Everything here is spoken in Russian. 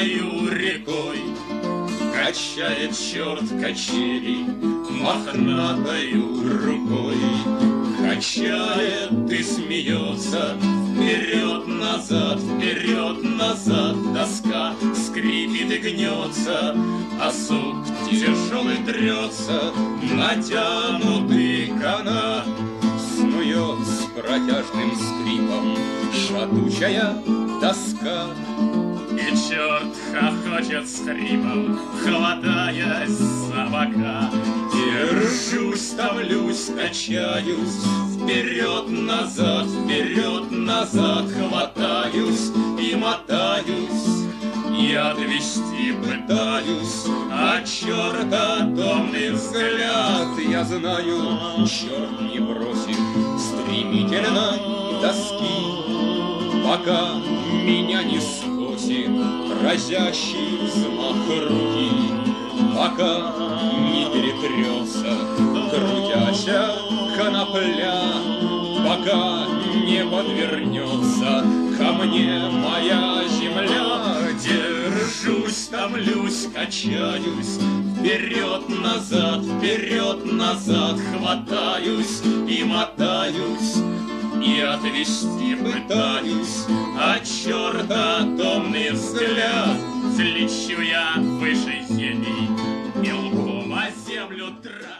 мою рекой. Качает черт качели мохнатою рукой. Качает и смеется, вперед-назад, доска скрипит и гнется, а сук тяжелый трется, натянутый канат. Снует с протяжным скрипом шатучая доска. И черт хохочет с хрипом, хватаясь за бока. Держусь, ставлюсь, качаюсь, вперед-назад, хватаюсь и мотаюсь. И отвести пытаюсь от черта томный взгляд. Я знаю, черт не бросит стремительно доски, пока меня не скосит разящий взмах руки, пока не перетрется крутяся конопля, пока не подвернется ко мне моя земля. Держусь, томлюсь, качаюсь, вперед-назад, хватаюсь и мотаюсь. И отвести пытаюсь от черта томный взгляд. Взлечу я выше зелий, мелком о землю трать.